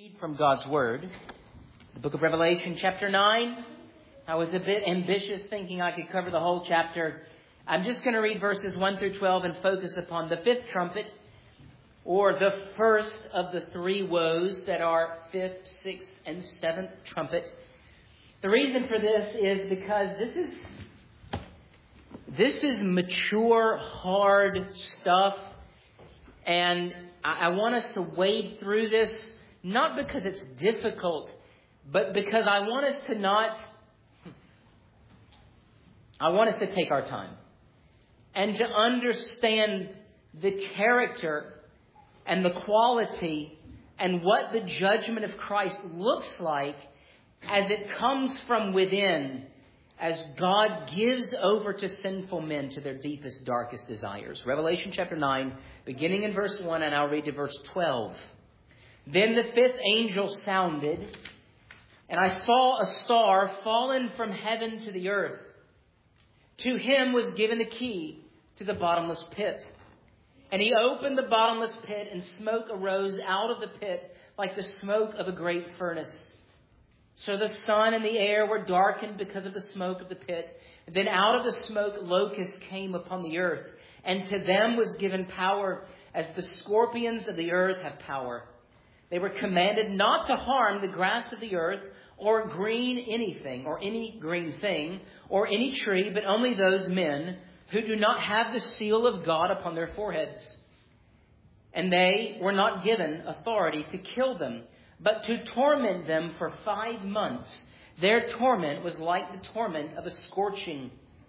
Read from God's Word, the book of Revelation, chapter 9. I was a bit ambitious thinking I could cover the whole chapter. I'm just going to read verses 1 through 12 and focus upon the fifth trumpet, or the first of the three woes that are fifth, sixth, and seventh trumpet. The reason for this is because this is mature, hard stuff, and I want us to wade through this, not because it's difficult, but because I want us to take our time and to understand the character and the quality and what the judgment of Christ looks like as it comes from within, as God gives over to sinful men to their deepest, darkest desires. Revelation chapter 9, beginning in verse 1, and I'll read to verse 12. Then the fifth angel sounded, and I saw a star fallen from heaven to the earth. To him was given the key to the bottomless pit. And he opened the bottomless pit, and smoke arose out of the pit like the smoke of a great furnace. So the sun and the air were darkened because of the smoke of the pit. Then out of the smoke locusts came upon the earth, and to them was given power as the scorpions of the earth have power. They were commanded not to harm the grass of the earth, or green anything, or any green thing, or any tree, but only those men who do not have the seal of God upon their foreheads. And they were not given authority to kill them, but to torment them for 5 months. Their torment was like the torment of a scorpion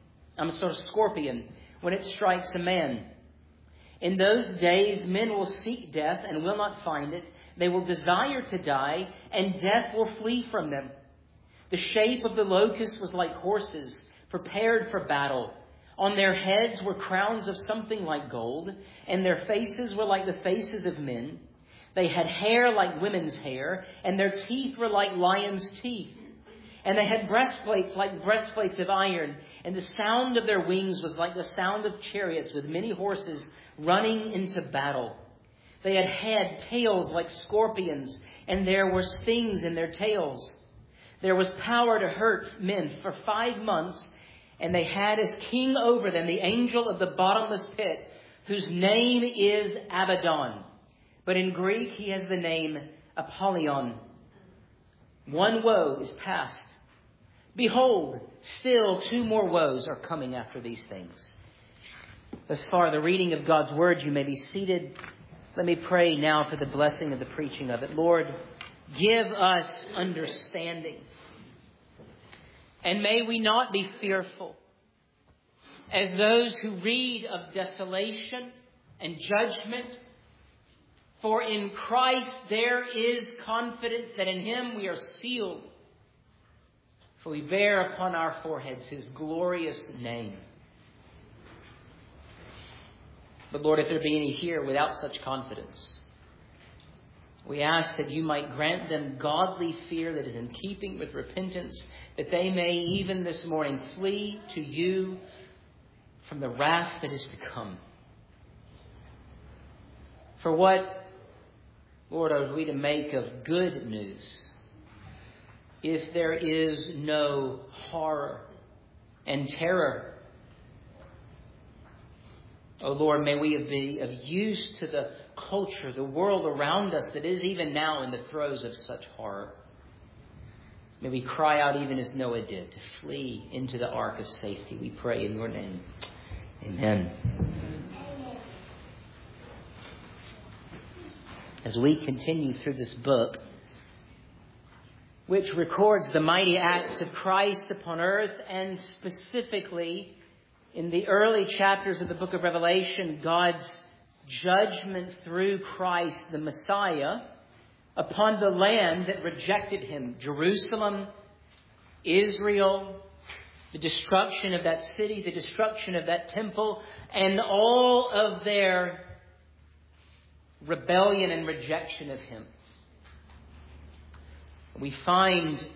when it strikes a man. In those days, men will seek death and will not find it. They will desire to die, and death will flee from them. The shape of the locusts was like horses, prepared for battle. On their heads were crowns of something like gold, and their faces were like the faces of men. They had hair like women's hair, and their teeth were like lions' teeth. And they had breastplates like breastplates of iron, and the sound of their wings was like the sound of chariots with many horses running into battle. They had tails like scorpions, and there were stings in their tails. There was power to hurt men for 5 months, and they had as king over them the angel of the bottomless pit, whose name is Abaddon. But in Greek, he has the name Apollyon. One woe is past. Behold, still 2 more woes are coming after these things. Thus far, the reading of God's word. You may be seated. Let me pray now for the blessing of the preaching of it. Lord, give us understanding. And may we not be fearful as those who read of desolation and judgment. For in Christ there is confidence that in him we are sealed. For we bear upon our foreheads his glorious name. But Lord, if there be any here without such confidence, we ask that you might grant them godly fear that is in keeping with repentance, that they may even this morning flee to you from the wrath that is to come. For what, Lord, are we to make of good news if there is no horror and terror? Oh Lord, may we be of use to the culture, the world around us that is even now in the throes of such horror. May we cry out even as Noah did, to flee into the ark of safety. We pray in your name. Amen. As we continue through this book, which records the mighty acts of Christ upon earth, and specifically in the early chapters of the book of Revelation, God's judgment through Christ, the Messiah, upon the land that rejected him. Jerusalem, Israel, the destruction of that city, the destruction of that temple, and all of their rebellion and rejection of him. We find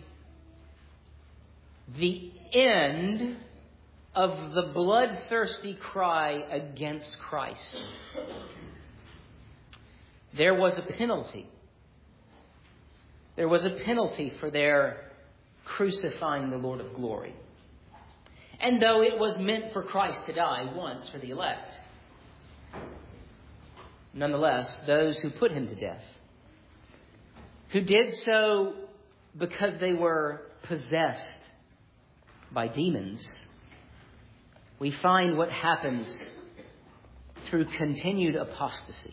the end of the bloodthirsty cry against Christ. There was a penalty. There was a penalty for their crucifying the Lord of glory. And though it was meant for Christ to die once for the elect, nonetheless, those who put him to death, who did so because they were possessed by demons, we find what happens through continued apostasy.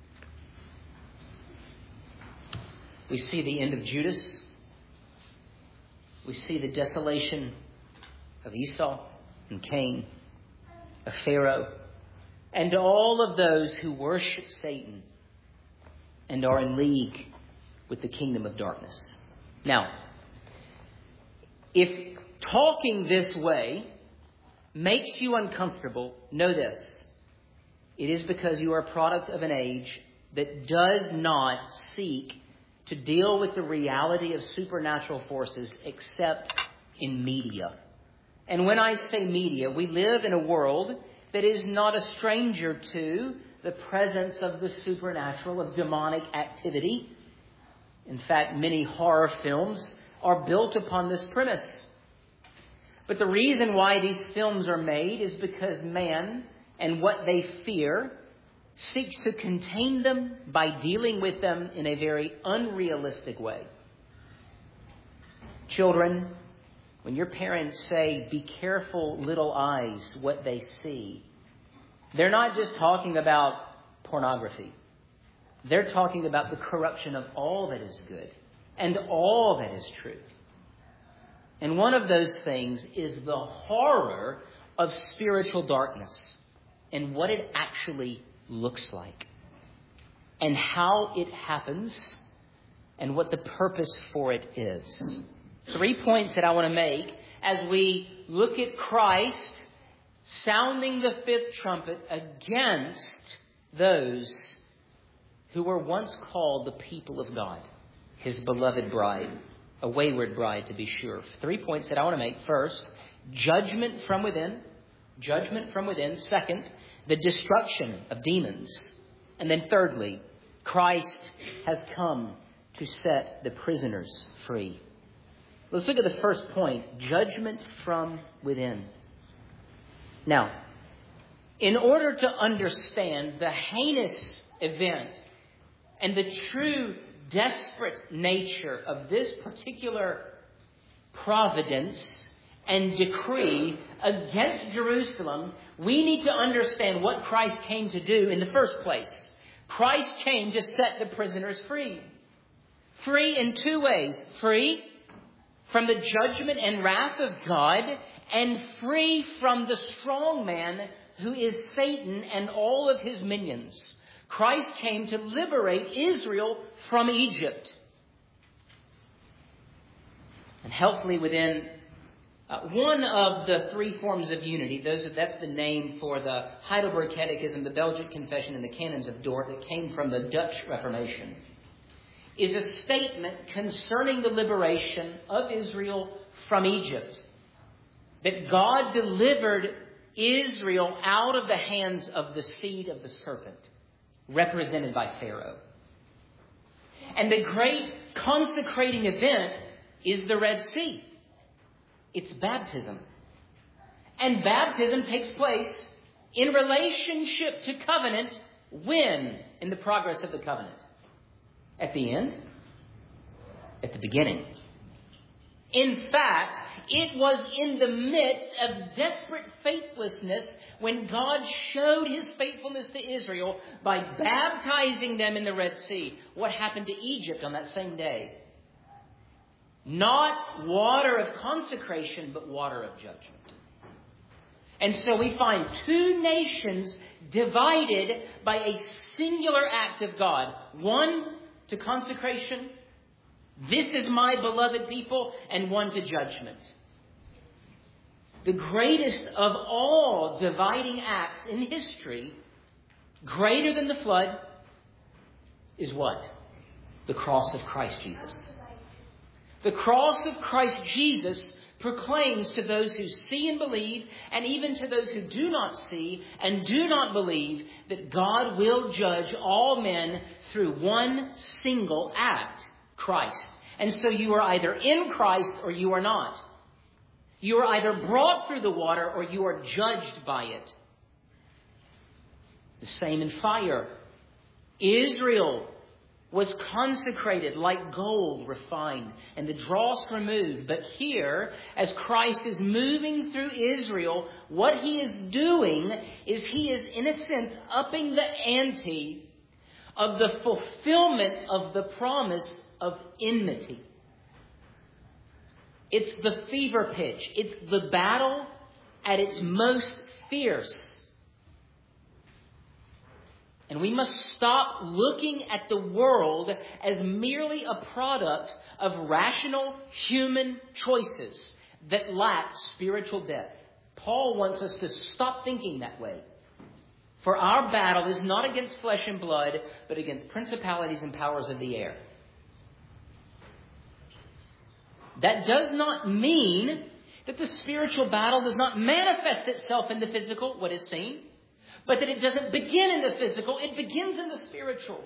We see the end of Judas. We see the desolation of Esau and Cain, of Pharaoh, and all of those who worship Satan and are in league with the kingdom of darkness. Now, if talking this way makes you uncomfortable, know this. It is because you are a product of an age that does not seek to deal with the reality of supernatural forces except in media. And when I say media, we live in a world that is not a stranger to the presence of the supernatural, of demonic activity. In fact, many horror films are built upon this premise. But the reason why these films are made is because man and what they fear seeks to contain them by dealing with them in a very unrealistic way. Children, when your parents say, "Be careful, little eyes, what they see," they're not just talking about pornography. They're talking about the corruption of all that is good and all that is true. And one of those things is the horror of spiritual darkness and what it actually looks like and how it happens and what the purpose for it is. 3 points that I want to make as we look at Christ sounding the fifth trumpet against those who were once called the people of God, his beloved bride, a wayward bride to be sure. 3 points that I want to make. First, judgment from within. Judgment from within. Second, the destruction of demons. And then thirdly, Christ has come to set the prisoners free. Let's look at the first point, judgment from within. Now, in order to understand the heinous event and the true desperate nature of this particular providence and decree against Jerusalem, we need to understand what Christ came to do in the first place. Christ came to set the prisoners free. Free in two ways. Free from the judgment and wrath of God, and free from the strong man who is Satan and all of his minions. Christ came to liberate Israel from Egypt. And helpfully within one of the three forms of unity, that's the name for the Heidelberg Catechism, the Belgic Confession, and the Canons of Dort that came from the Dutch Reformation, is a statement concerning the liberation of Israel from Egypt. That God delivered Israel out of the hands of the seed of the serpent, represented by Pharaoh. And the great consecrating event is the Red Sea. It's baptism. And baptism takes place in relationship to covenant when in the progress of the covenant? At the end? At the beginning. In fact, it was in the midst of desperate faithlessness when God showed his faithfulness to Israel by baptizing them in the Red Sea. What happened to Egypt on that same day? Not water of consecration, but water of judgment. And so we find two nations divided by a singular act of God. One to consecration, this is my beloved people, and one to judgment. The greatest of all dividing acts in history, greater than the flood, is what? The cross of Christ Jesus. The cross of Christ Jesus proclaims to those who see and believe, and even to those who do not see and do not believe, that God will judge all men through one single act, Christ. And so you are either in Christ or you are not. You are either brought through the water or you are judged by it. The same in fire. Israel was consecrated like gold refined and the dross removed. But here, as Christ is moving through Israel, what he is doing is he is, in a sense, upping the ante of the fulfillment of the promise of enmity. It's the fever pitch. It's the battle at its most fierce. And we must stop looking at the world as merely a product of rational human choices that lack spiritual depth. Paul wants us to stop thinking that way. For our battle is not against flesh and blood, but against principalities and powers of the air. That does not mean that the spiritual battle does not manifest itself in the physical, what is seen, but that it doesn't begin in the physical, it begins in the spiritual.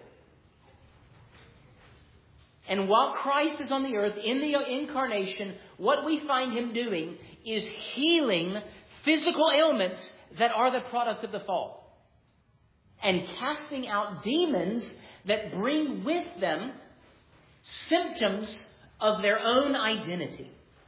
And while Christ is on the earth in the incarnation, what we find him doing is healing physical ailments that are the product of the fall. And casting out demons that bring with them symptoms of their own identity.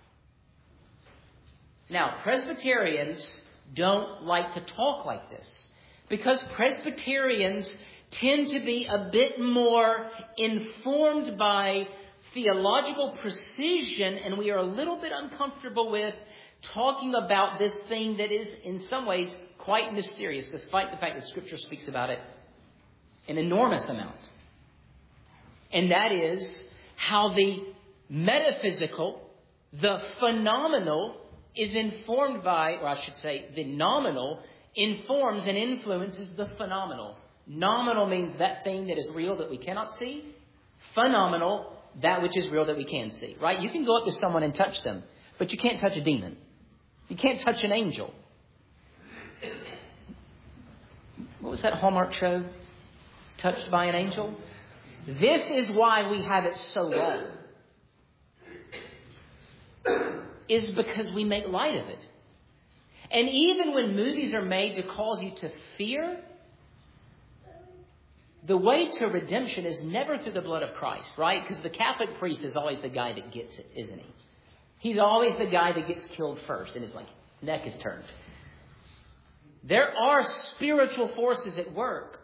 Now, Presbyterians don't like to talk like this. Because Presbyterians tend to be a bit more informed by theological precision, and we are a little bit uncomfortable with talking about this thing that is in some ways quite mysterious, despite the fact that Scripture speaks about it an enormous amount. And that is how the metaphysical, the phenomenal, is informed by, or I should say, the nominal informs and influences the phenomenal. Nominal means that thing that is real that we cannot see. Phenomenal, that which is real that we can see. Right? You can go up to someone and touch them, but you can't touch a demon. You can't touch an angel. What was that Hallmark show? Touched by an Angel? This is why we have it so low. Is because we make light of it. And even when movies are made to cause you to fear, the way to redemption is never through the blood of Christ, right? Because the Catholic priest is always the guy that gets it, isn't he? He's always the guy that gets killed first and his neck is turned. There are spiritual forces at work.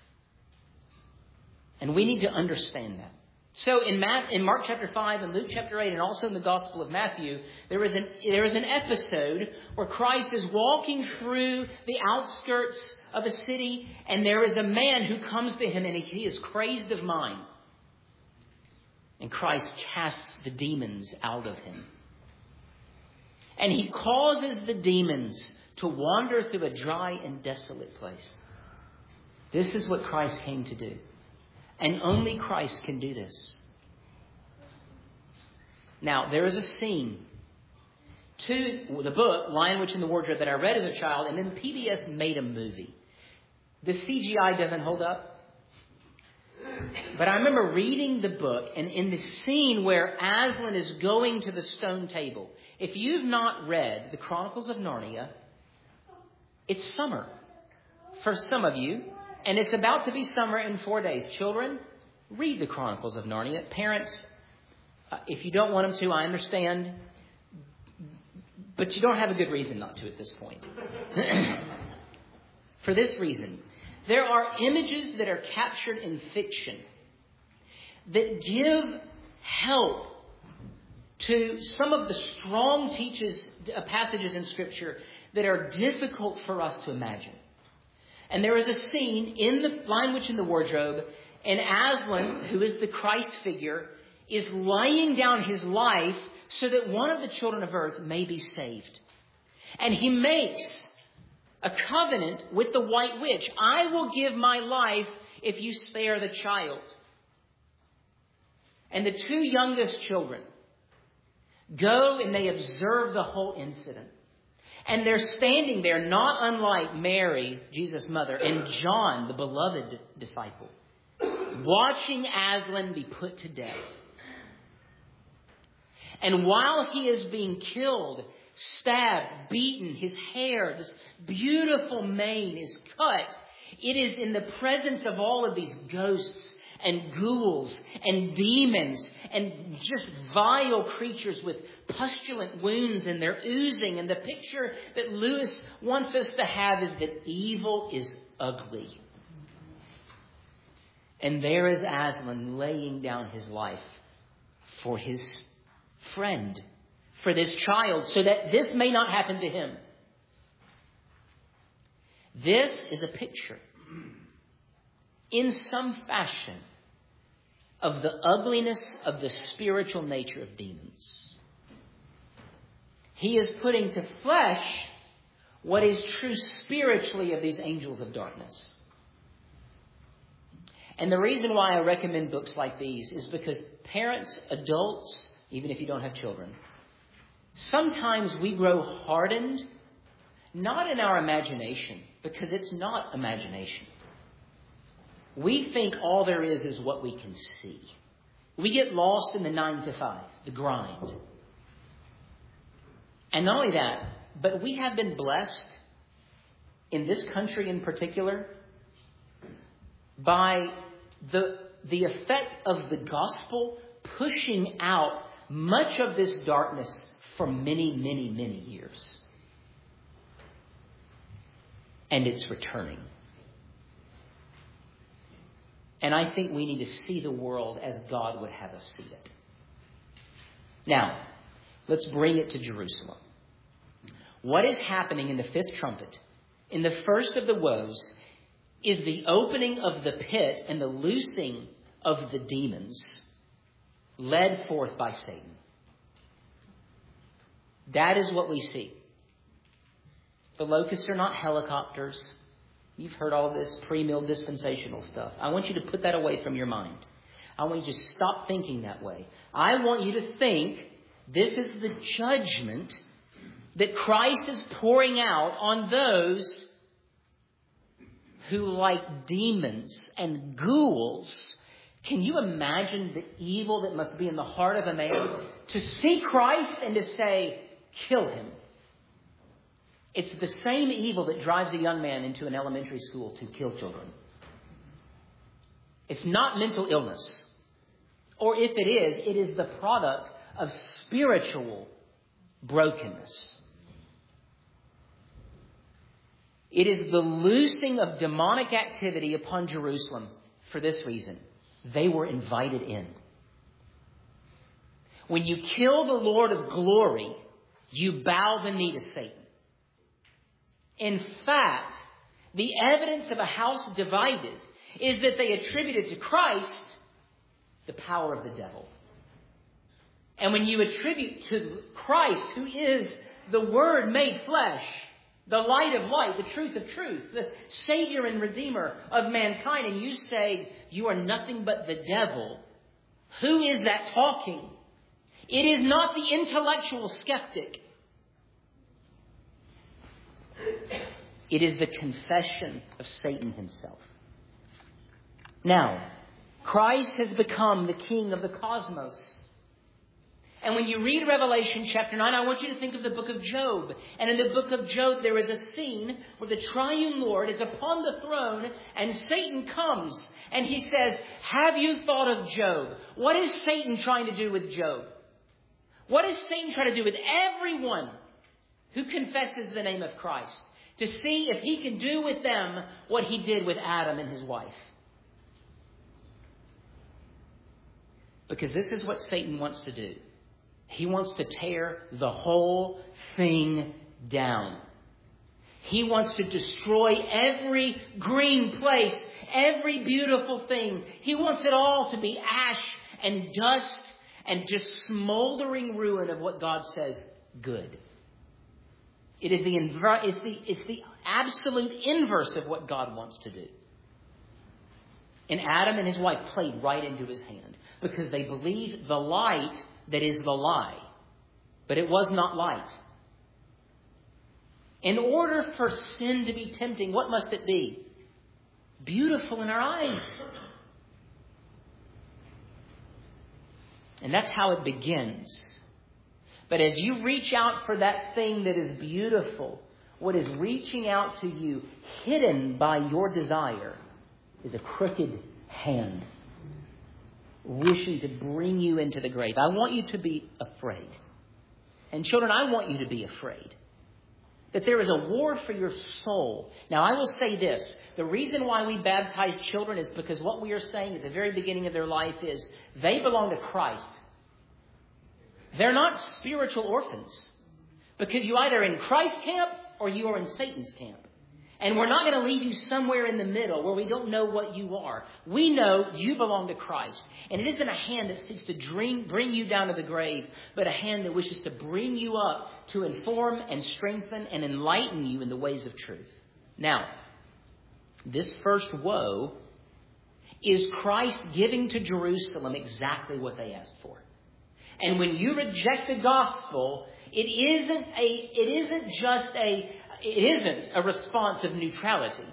And we need to understand that. So in Mark chapter 5 and Luke chapter 8 and also in the Gospel of Matthew, there is an episode where Christ is walking through the outskirts of a city and there is a man who comes to him and he is crazed of mind. And Christ casts the demons out of him. And he causes the demons to wander through a dry and desolate place. This is what Christ came to do. And only Christ can do this. Now, there is a scene to the book, Lion, Witch, and the Wardrobe, that I read as a child, and then PBS made a movie. The CGI doesn't hold up. But I remember reading the book, and in the scene where Aslan is going to the stone table, if you've not read the Chronicles of Narnia, it's summer for some of you. And it's about to be summer in 4 days. Children, read the Chronicles of Narnia. Parents, if you don't want them to, I understand. But you don't have a good reason not to at this point. For this reason, there are images that are captured in fiction that give help to some of the strong passages in Scripture that are difficult for us to imagine. And there is a scene in the Lion, Witch, and the Wardrobe, and Aslan, who is the Christ figure, is laying down his life so that one of the children of earth may be saved. And he makes a covenant with the White Witch. I will give my life if you spare the child. And the two youngest children go and they observe the whole incident. And they're standing there, not unlike Mary, Jesus' mother, and John, the beloved disciple, watching Aslan be put to death. And while he is being killed, stabbed, beaten, his hair, this beautiful mane is cut, it is in the presence of all of these ghosts and ghouls and demons and just vile creatures with pustulent wounds, and they're oozing. And the picture that Lewis wants us to have is that evil is ugly. And there is Aslan laying down his life for his friend, for this child, so that this may not happen to him. This is a picture, in some fashion, of the ugliness of the spiritual nature of demons. He is putting to flesh what is true spiritually of these angels of darkness. And the reason why I recommend books like these is because parents, adults, even if you don't have children, sometimes we grow hardened, not in our imagination, because it's not imagination. We think all there is what we can see. We get lost in the 9 to 5, the grind. And not only that, but we have been blessed, in this country in particular, by the effect of the gospel pushing out much of this darkness for many, many, many years. And it's returning. And I think we need to see the world as God would have us see it. Now, let's bring it to Jerusalem. What is happening in the fifth trumpet, in the first of the woes, is the opening of the pit and the loosing of the demons led forth by Satan. That is what we see. The locusts are not helicopters. You've heard all this pre-mill dispensational stuff. I want you to put that away from your mind. I want you to stop thinking that way. I want you to think this is the judgment that Christ is pouring out on those who, like demons and ghouls, can you imagine the evil that must be in the heart of a man to see Christ and to say, kill him? It's the same evil that drives a young man into an elementary school to kill children. It's not mental illness. Or if it is the product of spiritual brokenness. It is the loosing of demonic activity upon Jerusalem for this reason. They were invited in. When you kill the Lord of glory, you bow the knee to Satan. In fact, the evidence of a house divided is that they attributed to Christ the power of the devil. And when you attribute to Christ, who is the Word made flesh, the light of light, the truth of truth, the Savior and Redeemer of mankind, and you say you are nothing but the devil, who is that talking? It is not the intellectual skeptic. It is the confession of Satan himself. Now, Christ has become the King of the cosmos. And when you read Revelation chapter 9, I want you to think of the book of Job. And in the book of Job, there is a scene where the triune Lord is upon the throne and Satan comes and he says, have you thought of Job? What is Satan trying to do with Job? What is Satan trying to do with everyone who confesses the name of Christ? To see if he can do with them what he did with Adam and his wife. Because this is what Satan wants to do. He wants to tear the whole thing down. He wants to destroy every green place, every beautiful thing. He wants it all to be ash and dust and just smoldering ruin of what God says good. It is it's the absolute inverse of what God wants to do. And Adam and his wife played right into his hand because they believed the light that is the lie. But it was not light. In order for sin to be tempting, what must it be? Beautiful in our eyes. And that's how it begins. But as you reach out for that thing that is beautiful, what is reaching out to you, hidden by your desire, is a crooked hand wishing to bring you into the grave. I want you to be afraid. And children, I want you to be afraid. That there is a war for your soul. Now, I will say this. The reason why we baptize children is because what we are saying at the very beginning of their life is they belong to Christ. They're not spiritual orphans. Because you either in Christ's camp or you are in Satan's camp. And we're not going to leave you somewhere in the middle where we don't know what you are. We know you belong to Christ. And it isn't a hand that seeks to bring you down to the grave, but a hand that wishes to bring you up to inform and strengthen and enlighten you in the ways of truth. Now, this first woe is Christ giving to Jerusalem exactly what they asked for. And when you reject the gospel, it isn't a response of neutrality.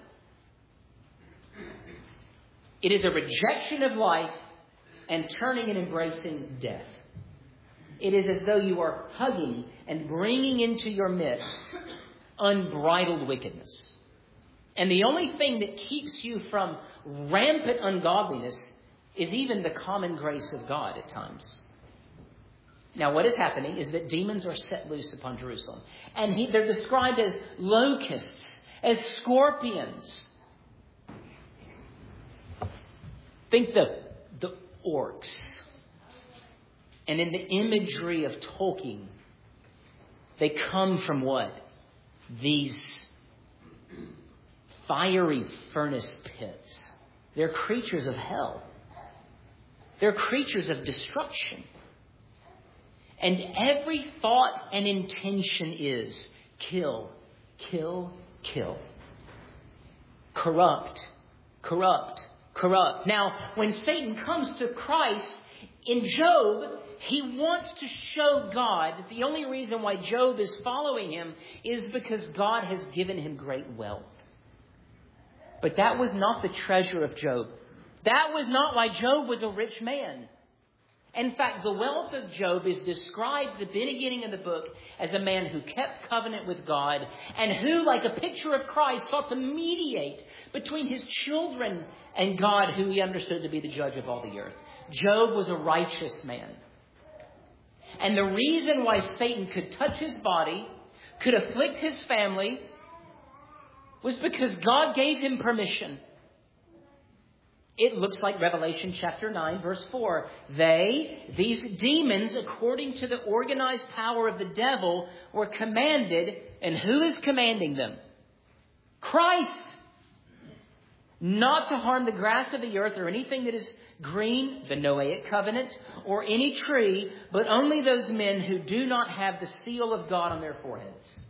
It is a rejection of life and turning and embracing death. It is as though you are hugging and bringing into your midst unbridled wickedness. And the only thing that keeps you from rampant ungodliness is even the common grace of God at times. Now, what is happening is that demons are set loose upon Jerusalem. And they're described as locusts, as scorpions. Think the orcs. And in the imagery of Tolkien, they come from what? These fiery furnace pits. They're creatures of hell. They're creatures of destruction. And every thought and intention is kill, kill, kill. Corrupt, corrupt, corrupt. Now, when Satan comes to Christ, in Job, he wants to show God that the only reason why Job is following him is because God has given him great wealth. But that was not the treasure of Job. That was not why Job was a rich man. In fact, the wealth of Job is described at the beginning of the book as a man who kept covenant with God and who, like a picture of Christ, sought to mediate between his children and God, who he understood to be the judge of all the earth. Job was a righteous man. And the reason why Satan could touch his body, could afflict his family, was because God gave him permission. It looks like Revelation chapter 9, verse 4. These demons, according to the organized power of the devil, were commanded. And who is commanding them? Christ. Not to harm the grass of the earth or anything that is green, the Noahic covenant, or any tree, but only those men who do not have the seal of God on their foreheads.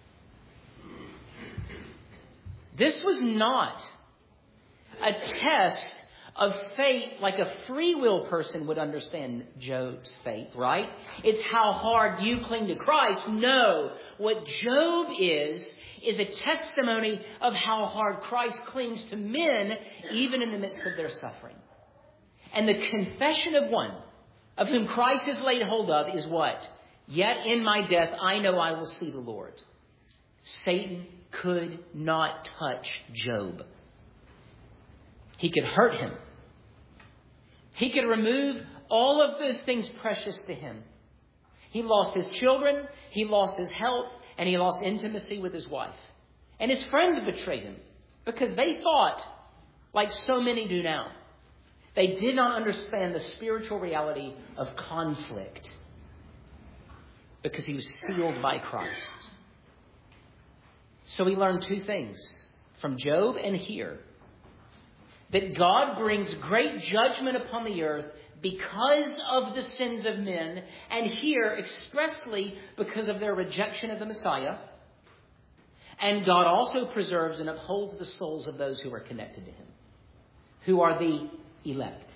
This was not a test of fate like a free will person would understand Job's fate, right? It's how hard you cling to Christ. No, what Job is a testimony of how hard Christ clings to men, even in the midst of their suffering. And the confession of one of whom Christ has laid hold of is what? Yet in my death, I know I will see the Lord. Satan could not touch Job. He could hurt him. He could remove all of those things precious to him. He lost his children, he lost his health, and he lost intimacy with his wife. And his friends betrayed him because they thought, like so many do now, they did not understand the spiritual reality of conflict because he was sealed by Christ. So we learn two things from Job and here. That God brings great judgment upon the earth because of the sins of men, and here expressly because of their rejection of the Messiah. And God also preserves and upholds the souls of those who are connected to him, who are the elect.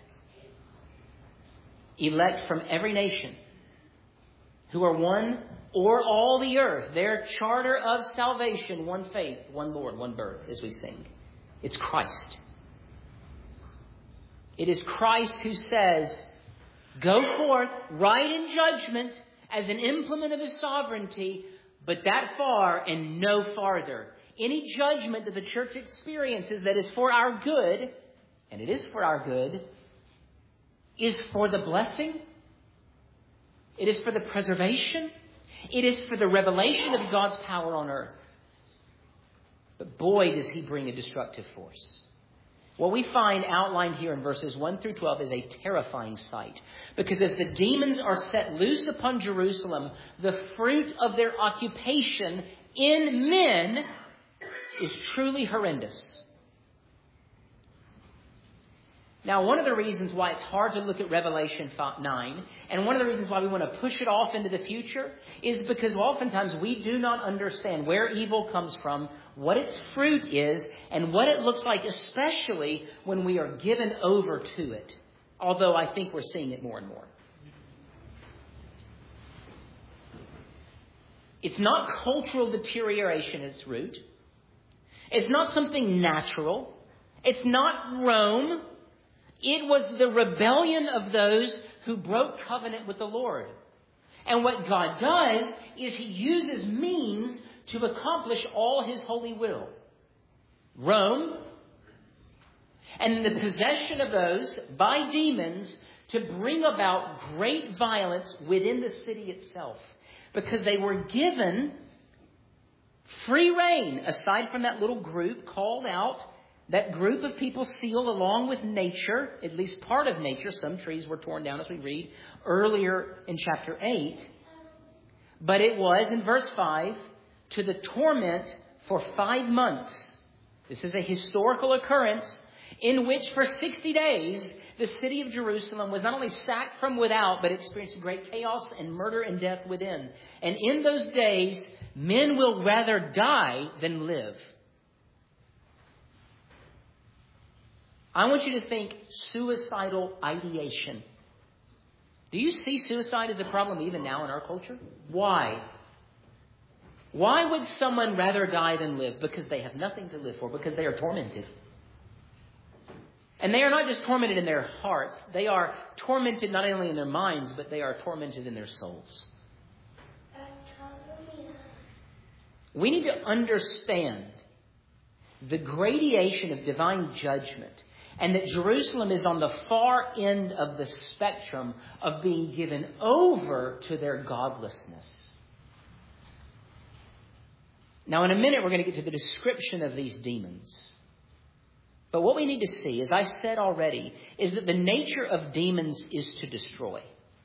Elect from every nation, who are one or all the earth. Their charter of salvation, one faith, one Lord, one birth, as we sing. It's Christ. It is Christ who says, go forth, right in judgment, as an implement of his sovereignty, but that far and no farther. Any judgment that the church experiences that is for our good, and it is for our good, is for the blessing. It is for the preservation. It is for the revelation of God's power on earth. But boy, does he bring a destructive force. What we find outlined here in verses 1 through 12 is a terrifying sight. Because as the demons are set loose upon Jerusalem, the fruit of their occupation in men is truly horrendous. Now, one of the reasons why it's hard to look at Revelation 9, and one of the reasons why we want to push it off into the future, is because oftentimes we do not understand where evil comes from, what its fruit is, and what it looks like, especially when we are given over to it. Although I think we're seeing it more and more. It's not cultural deterioration at its root. It's not something natural. It's not Rome. It was the rebellion of those who broke covenant with the Lord. And what God does is he uses means to accomplish all his holy will. Rome, and the possession of those by demons to bring about great violence within the city itself. Because they were given free rein, aside from that little group called out. That group of people sealed along with nature, at least part of nature. Some trees were torn down as we read earlier in chapter 8. But it was, in verse 5, to the torment for 5 months. This is a historical occurrence in which for 60 days the city of Jerusalem was not only sacked from without, but experienced great chaos and murder and death within. And in those days, men will rather die than live. I want you to think suicidal ideation. Do you see suicide as a problem even now in our culture? Why? Why would someone rather die than live? Because they have nothing to live for, because they are tormented. And they are not just tormented in their hearts. They are tormented not only in their minds, but they are tormented in their souls. We need to understand the gradation of divine judgment, and that Jerusalem is on the far end of the spectrum of being given over to their godlessness. Now, in a minute, we're going to get to the description of these demons. But what we need to see, as I said already, is that the nature of demons is to destroy.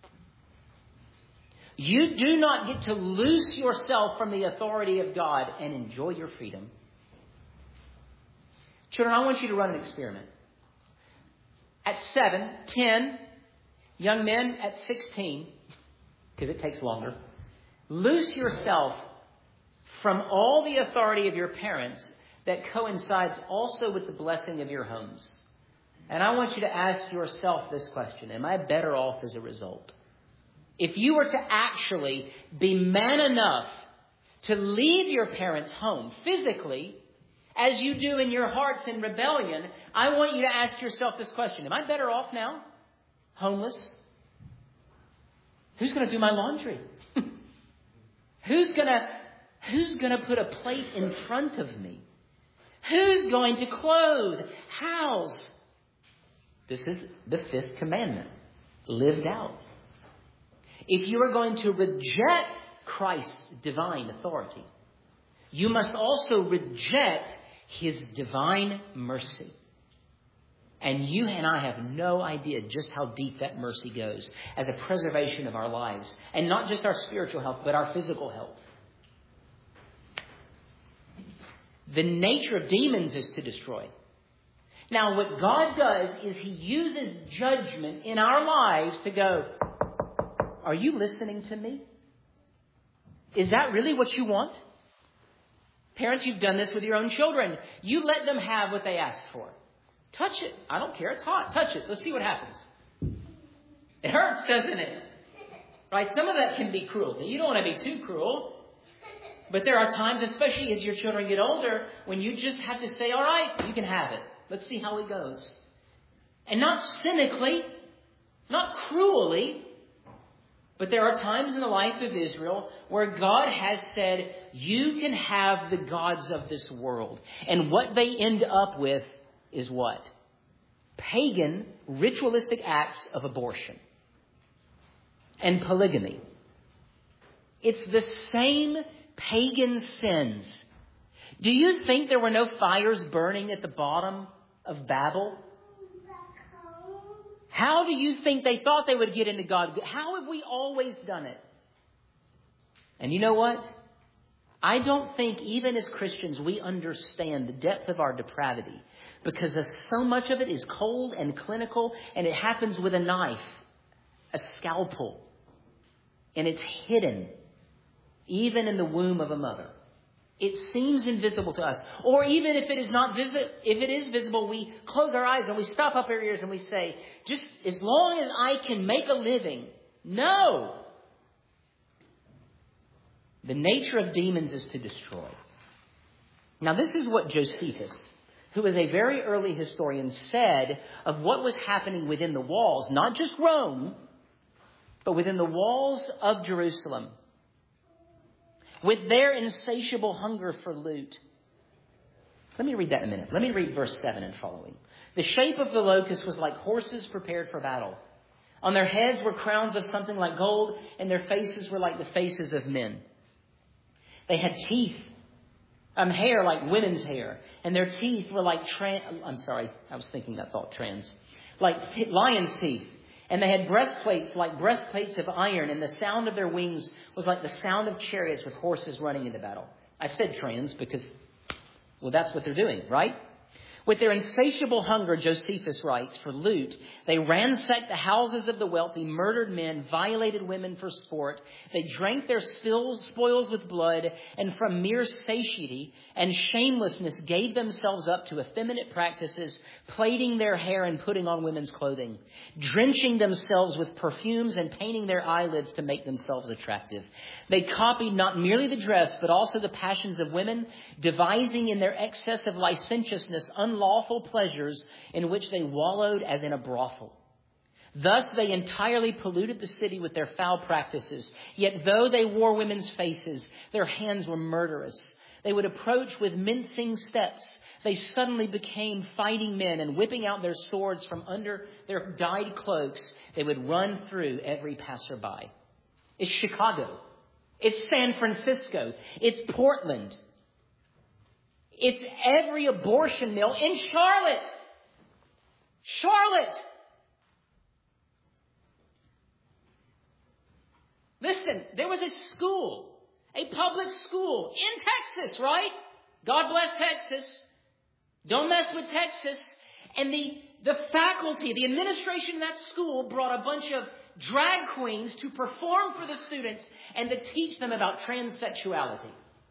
You do not get to loose yourself from the authority of God and enjoy your freedom. Children, I want you to run an experiment. At 7, 10, young men at 16, because it takes longer, loose yourself from all the authority of your parents that coincides also with the blessing of your homes. And I want you to ask yourself this question: am I better off as a result? If you were to actually be man enough to leave your parents' home physically, as you do in your hearts in rebellion, I want you to ask yourself this question: am I better off now? Homeless? Who's going to do my laundry? Who's going to put a plate in front of me? Who's going to clothe, house? This is the 5th commandment, lived out. If you are going to reject Christ's divine authority, you must also reject his divine mercy. And you and I have no idea just how deep that mercy goes as a preservation of our lives. And not just our spiritual health, but our physical health. The nature of demons is to destroy. Now, what God does is he uses judgment in our lives to go, are you listening to me? Is that really what you want? Parents, you've done this with your own children. You let them have what they ask for. Touch it. I don't care. It's hot. Touch it. Let's see what happens. It hurts, doesn't it? Right? Some of that can be cruelty. You don't want to be too cruel. But there are times, especially as your children get older, when you just have to say, all right, you can have it. Let's see how it goes. And not cynically, not cruelly, But there are times in the life of Israel where God has said, you can have the gods of this world. And what they end up with is what? Pagan, ritualistic acts of abortion and polygamy. It's the same pagan sins. Do you think there were no fires burning at the bottom of Babel? How do you think they thought they would get into God? How have we always done it? And you know what? I don't think even as Christians we understand the depth of our depravity, because so much of it is cold and clinical, and it happens with a knife, a scalpel, and it's hidden even in the womb of a mother. It seems invisible to us. Or even if it is not visible, if it is visible, we close our eyes and we stop up our ears and we say, just as long as I can make a living. No! The nature of demons is to destroy. Now this is what Josephus, who is a very early historian, said of what was happening within the walls, not just Rome, but within the walls of Jerusalem. With their insatiable hunger for loot. Let me read that in a minute. Let me read verse 7 and following. The shape of the locusts was like horses prepared for battle. On their heads were crowns of something like gold, and their faces were like the faces of men. They had teeth, hair like women's hair, and their teeth were like like lion's teeth. And they had breastplates like breastplates of iron, and the sound of their wings was like the sound of chariots with horses running into battle. I said trans because, well, that's what they're doing, right? With their insatiable hunger, Josephus writes, for loot, they ransacked the houses of the wealthy, murdered men, violated women for sport. They drank their spoils with blood, and from mere satiety and shamelessness gave themselves up to effeminate practices, plaiting their hair and putting on women's clothing, drenching themselves with perfumes and painting their eyelids to make themselves attractive. They copied not merely the dress, but also the passions of women, devising in their excess of licentiousness unlawful pleasures in which they wallowed as in a brothel. Thus they entirely polluted the city with their foul practices. Yet though they wore women's faces, their hands were murderous. They would approach with mincing steps. They suddenly became fighting men, and whipping out their swords from under their dyed cloaks, they would run through every passerby. It's Chicago. It's San Francisco. It's Portland. It's every abortion mill in Charlotte. Charlotte. Listen, there was a school, a public school in Texas, right? God bless Texas. Don't mess with Texas. And the faculty, the administration of that school brought a bunch of drag queens to perform for the students and to teach them about transsexuality.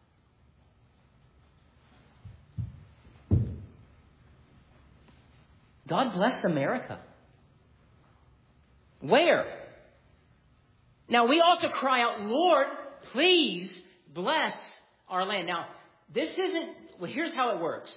God bless America. Where? Now, we ought to cry out, Lord, please bless our land. Now, here's how it works.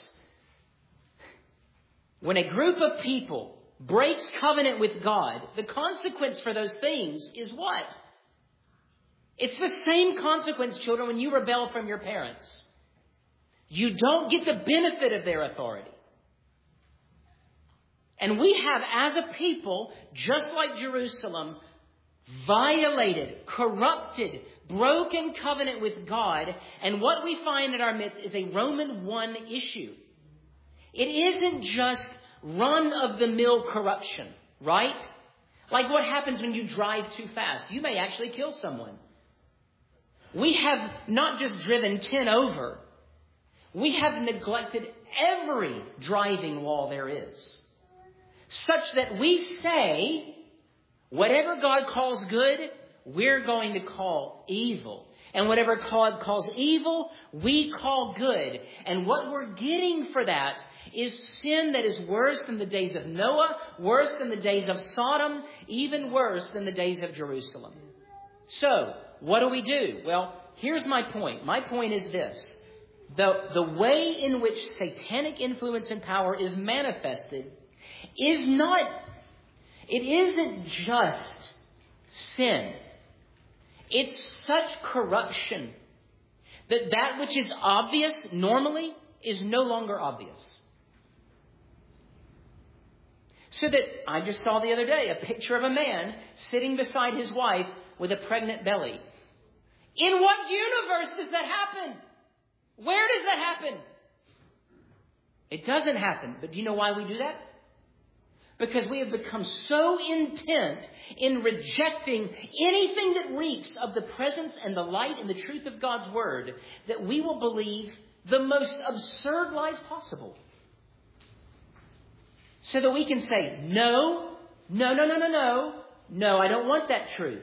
When a group of people breaks covenant with God, the consequence for those things is what? It's the same consequence, children, when you rebel from your parents. You don't get the benefit of their authority. And we have, as a people, just like Jerusalem, violated, corrupted, broken covenant with God. And what we find in our midst is a Roman 1 issue. It isn't just run-of-the-mill corruption, right? Like what happens when you drive too fast. You may actually kill someone. We have not just driven 10 over. We have neglected every driving law there is. Such that we say, whatever God calls good, we're going to call evil. And whatever God calls evil, we call good. And what we're getting for that is sin that is worse than the days of Noah, worse than the days of Sodom, even worse than the days of Jerusalem. So, what do? Well, here's my point. My point is this. The way in which satanic influence and power is manifested it isn't just sin. It's such corruption that which is obvious normally is no longer obvious. So that I just saw the other day a picture of a man sitting beside his wife with a pregnant belly. In what universe does that happen? Where does that happen? It doesn't happen. But do you know why we do that? Because we have become so intent in rejecting anything that reeks of the presence and the light and the truth of God's Word that we will believe the most absurd lies possible. So that we can say, no, I don't want that truth.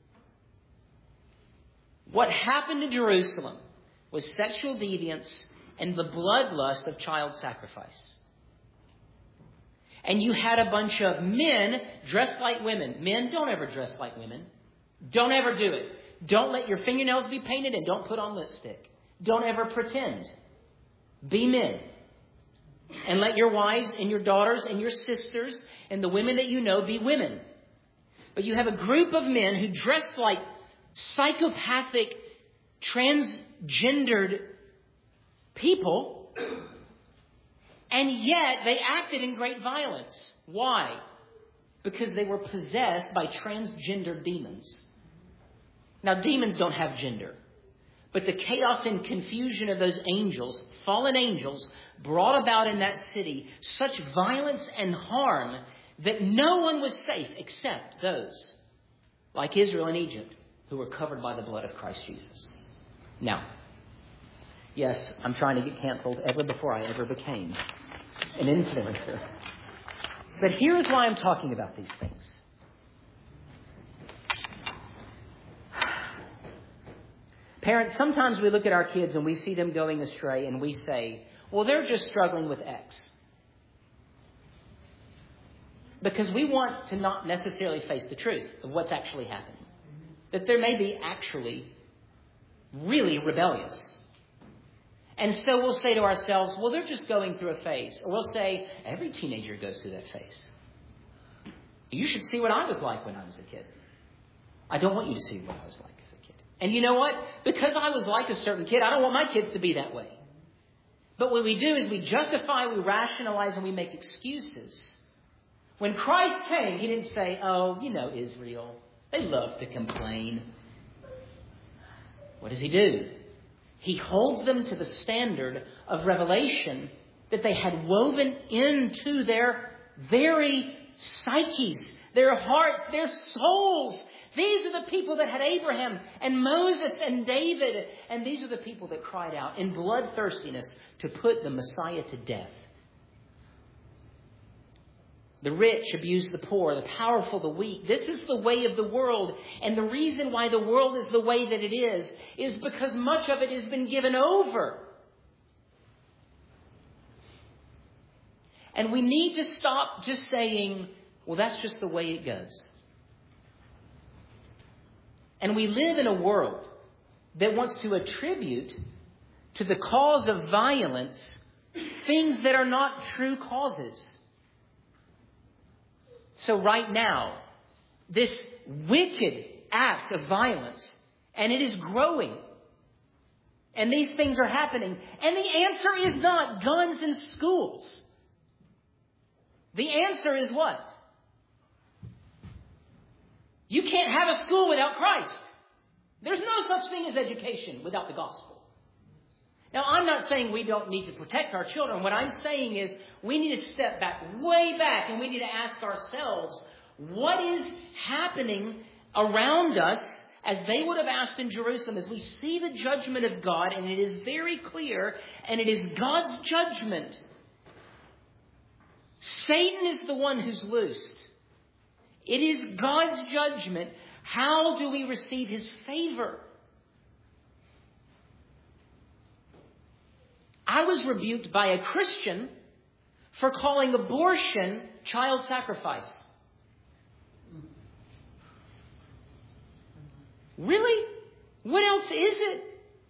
What happened in Jerusalem was sexual deviance and the bloodlust of child sacrifice. And you had a bunch of men dressed like women. Men, don't ever dress like women. Don't ever do it. Don't let your fingernails be painted and don't put on lipstick. Don't ever pretend. Be men. And let your wives and your daughters and your sisters and the women that you know be women. But you have a group of men who dress like psychopathic, transgendered people, and yet they acted in great violence. Why? Because they were possessed by transgender demons. Now, demons don't have gender. But the chaos and confusion of those angels, fallen angels, brought about in that city such violence and harm that no one was safe except those, like Israel and Egypt, who were covered by the blood of Christ Jesus. Now, yes, I'm trying to get canceled ever before I ever became an influencer. But here is why I'm talking about these things. Parents, sometimes we look at our kids and we see them going astray and we say, well, they're just struggling with X. Because we want to not necessarily face the truth of what's actually happening. That there may be actually really rebellious. And so we'll say to ourselves, well, they're just going through a phase. Or we'll say, every teenager goes through that phase. You should see what I was like when I was a kid. I don't want you to see what I was like as a kid. And you know what? Because I was like a certain kid, I don't want my kids to be that way. But what we do is we justify, we rationalize, and we make excuses. When Christ came, he didn't say, oh, you know Israel, they love to complain. What does he do? He holds them to the standard of revelation that they had woven into their very psyches, their hearts, their souls. These are the people that had Abraham and Moses and David. And these are the people that cried out in bloodthirstiness to put the Messiah to death. The rich abuse the poor, the powerful the weak. This is the way of the world. And the reason why the world is the way that it is because much of it has been given over. And we need to stop just saying, well, that's just the way it goes. And we live in a world that wants to attribute to the cause of violence things that are not true causes. So right now, this wicked act of violence, and it is growing. And these things are happening. And the answer is not guns in schools. The answer is what? You can't have a school without Christ. There's no such thing as education without the gospel. Now, I'm not saying we don't need to protect our children. What I'm saying is we need to step back, way back, and we need to ask ourselves, what is happening around us, as they would have asked in Jerusalem, as we see the judgment of God, and it is very clear, and it is God's judgment. Satan is the one who's loosed. It is God's judgment. How do we receive his favor? I was rebuked by a Christian for calling abortion child sacrifice. Really? What else is it?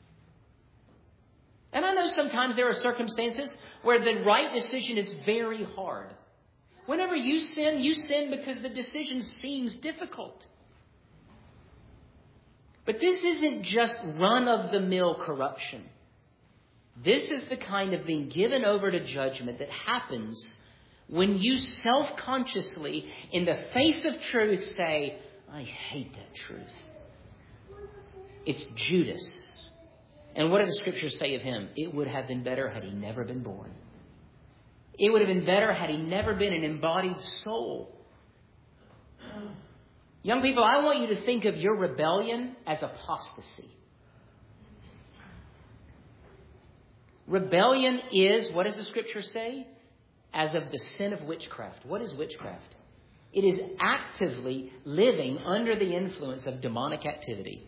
And I know sometimes there are circumstances where the right decision is very hard. Whenever you sin because the decision seems difficult. But this isn't just run-of-the-mill corruption. This is the kind of being given over to judgment that happens when you self-consciously, in the face of truth, say, I hate that truth. It's Judas. And what do the Scriptures say of him? It would have been better had he never been born. It would have been better had he never been an embodied soul. Young people, I want you to think of your rebellion as apostasy. Rebellion is, what does the Scripture say? As of the sin of witchcraft. What is witchcraft? It is actively living under the influence of demonic activity.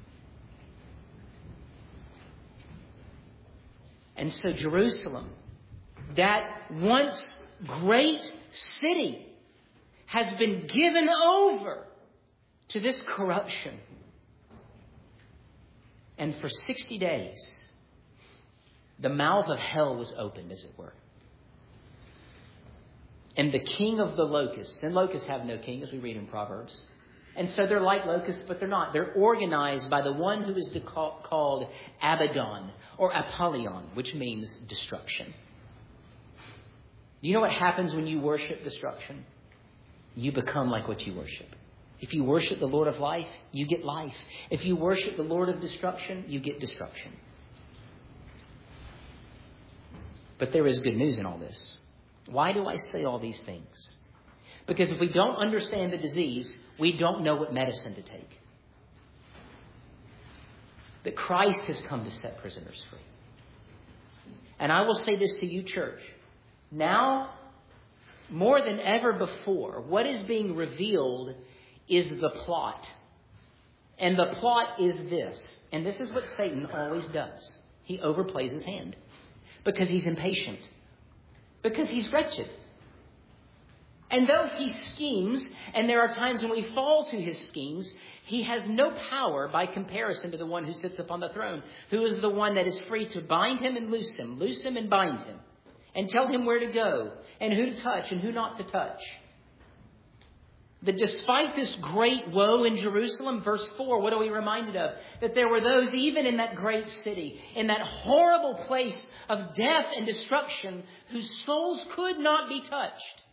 And so Jerusalem, that once great city, has been given over to this corruption. And for 60 days, the mouth of hell was opened, as it were. And the king of the locusts, and locusts have no king, as we read in Proverbs. And so they're like locusts, but they're not. They're organized by the one who is called Abaddon, or Apollyon, which means destruction. Do you know what happens when you worship destruction? You become like what you worship. If you worship the Lord of life, you get life. If you worship the Lord of destruction, you get destruction. But there is good news in all this. Why do I say all these things? Because if we don't understand the disease, we don't know what medicine to take. That Christ has come to set prisoners free. And I will say this to you, church. Now, more than ever before, what is being revealed is the plot. And the plot is this. And this is what Satan always does. He overplays his hand. Because he's impatient. Because he's wretched. And though he schemes, and there are times when we fall to his schemes, he has no power by comparison to the one who sits upon the throne, who is the one that is free to bind him and loose him and bind him, and tell him where to go, and who to touch and who not to touch. That despite this great woe in Jerusalem, verse 4, what are we reminded of? That there were those, even in that great city, in that horrible place of death and destruction, whose souls could not be touched.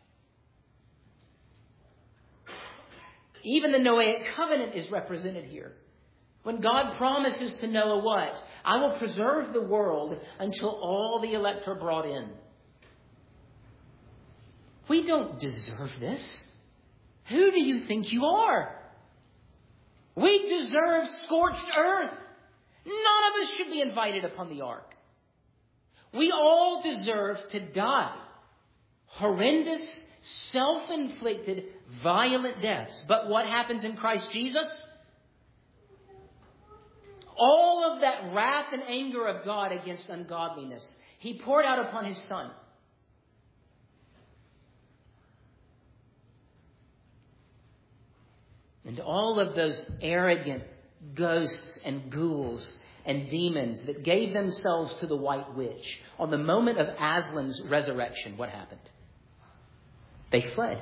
Even the Noahic covenant is represented here. When God promises to Noah what? I will preserve the world until all the elect are brought in. We don't deserve this. Who do you think you are? We deserve scorched earth. None of us should be invited upon the ark. We all deserve to die. Horrendous, self-inflicted, violent deaths. But what happens in Christ Jesus? All of that wrath and anger of God against ungodliness, He poured out upon His Son. And all of those arrogant ghosts and ghouls and demons that gave themselves to the white witch, on the moment of Aslan's resurrection, what happened? They fled.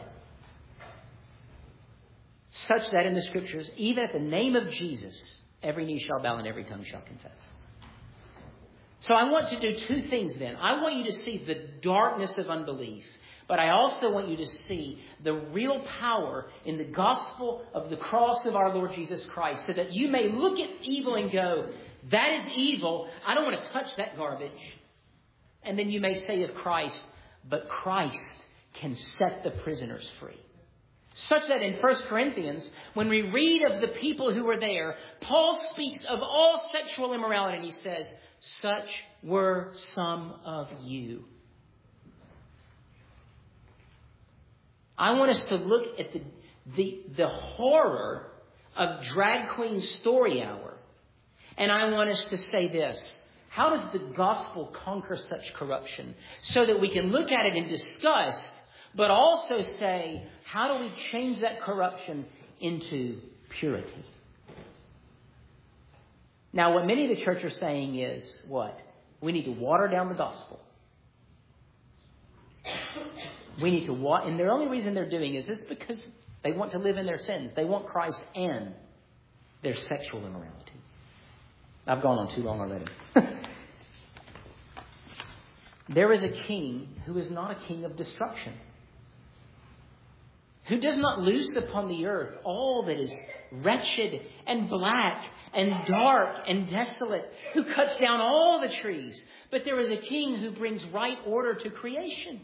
Such that in the Scriptures, even at the name of Jesus, every knee shall bow and every tongue shall confess. So I want to do two things then. I want you to see the darkness of unbelief. But I also want you to see the real power in the gospel of the cross of our Lord Jesus Christ, so that you may look at evil and go, that is evil. I don't want to touch that garbage. And then you may say of Christ, but Christ can set the prisoners free. Such that in 1 Corinthians, when we read of the people who were there, Paul speaks of all sexual immorality, and he says, such were some of you. I want us to look at the horror of Drag Queen Story Hour. And I want us to say this. How does the gospel conquer such corruption? So that we can look at it in disgust, but also say, how do we change that corruption into purity? Now, what many of the church are saying is, what? We need to water down the gospel. We need to and the only reason they're doing is this because they want to live in their sins. They want Christ and there's sexual immorality. I've gone on too long already. There is a king who is not a king of destruction, who does not loose upon the earth all that is wretched and black and dark and desolate, who cuts down all the trees. But there is a king who brings right order to creation.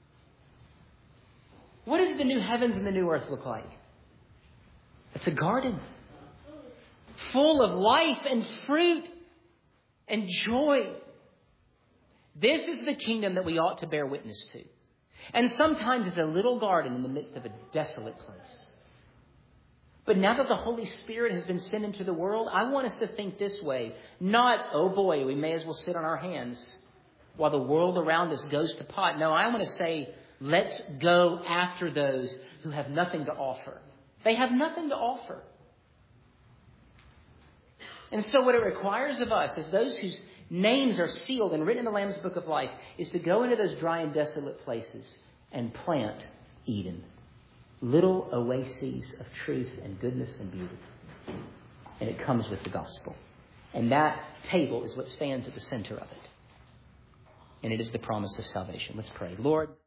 What does the new heavens and the new earth look like? It's a garden full of life and fruit and joy. This is the kingdom that we ought to bear witness to. And sometimes it's a little garden in the midst of a desolate place. But now that the Holy Spirit has been sent into the world, I want us to think this way. Not, oh boy, we may as well sit on our hands while the world around us goes to pot. No, I want to say, let's go after those who have nothing to offer. They have nothing to offer. And so what it requires of us, as those whose names are sealed and written in the Lamb's Book of Life, is to go into those dry and desolate places and plant Eden. Little oases of truth and goodness and beauty. And it comes with the gospel. And that table is what stands at the center of it. And it is the promise of salvation. Let's pray. Lord.